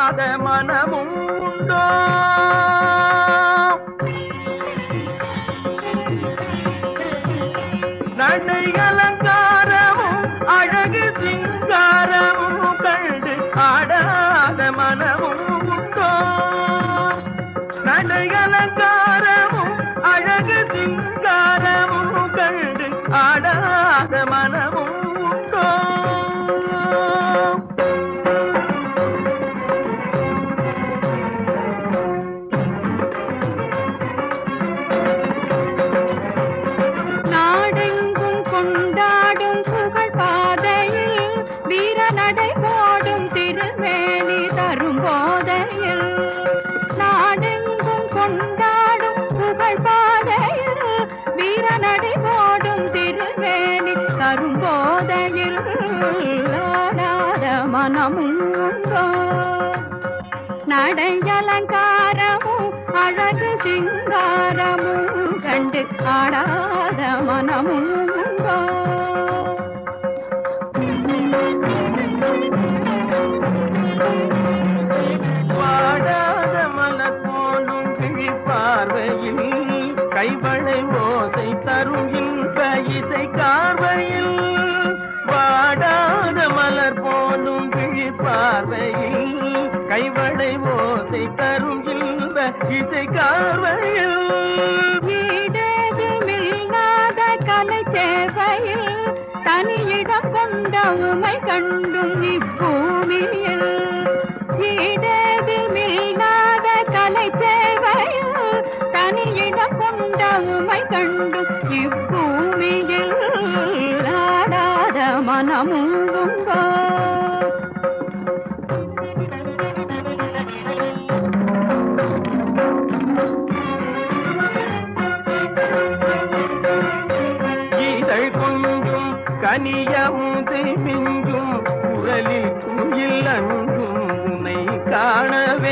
ஆடாத மனமும் உண்டோ? நடை அலங்காரமும் அழகு சிங்காரமும் கண்டு ஆடாத மனமும் உண்டோ? நடை அலங்காரமும் அழகு சிங்காரமும் கண்டு ஆடாத மனமும் உண்டோ? நாடெங்கும் கொண்டாடும் புகழ் பாதையில் வீர நடை போடும் திருமேனி தரும் போதையில். நாடெங்கும் கொண்டாடும் புகழ் பாதையில் வீர நடை போடும் திருமேனி தரும் போதையில் ஆடாத மனமும் உண்டோ? நடை அலங்காரமும் அழகு சிங்காரமும் கண்டு ஆடாத மனமும் உண்டோ? வாடாத மலர் போலும் விழிப்பார்வையில் கைவளை ஓசை தரும் இன்ப இசை கார்வையில். வாடாத மலர் போலும் விழிப்பார்வையில் கைவளை ஓசை தரும் இன்ப இசை கார்வையில். ஈடேதுமில்லாத கலை சேவையில் தனியிடம் கொண்ட உமை கண்டும் இப்பூமியில். ஈடேதுமில்லாத கலை சேவையில் தனியிடம் கொண்ட உமை கண்டும் இப்பூமியில் ஆடாத மனமும் உண்டோ? இதழ் கொஞ்சும் கனியமுதை மிஞ்சும் குரலில் குயில் அன்றும் உன்னை காணவே.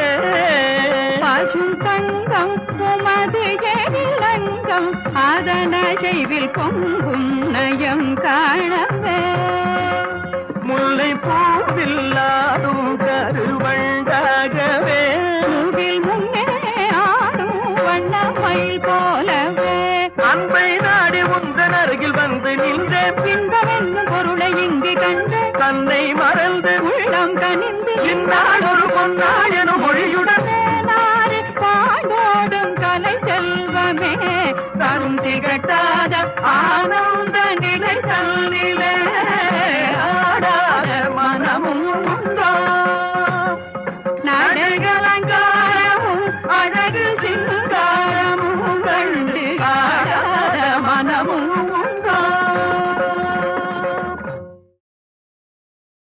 பசும் தங்கம் உமது எழிலங்கம் அதன செய்வில் பொங்கும் நயம் காணவே. முல்லை பூவில்லாடும் கருவண்டாகவே. பூவில் முன்னே ஆடும் வண்ணமயில் போலவே. அன்பை நாடி உந்தன் அருகில் வந்து நின்றேன். இன்பம் என்னும் பொருளை இங்கு கண்டு தன்னை மறந்து உள்ளம் கனிந்து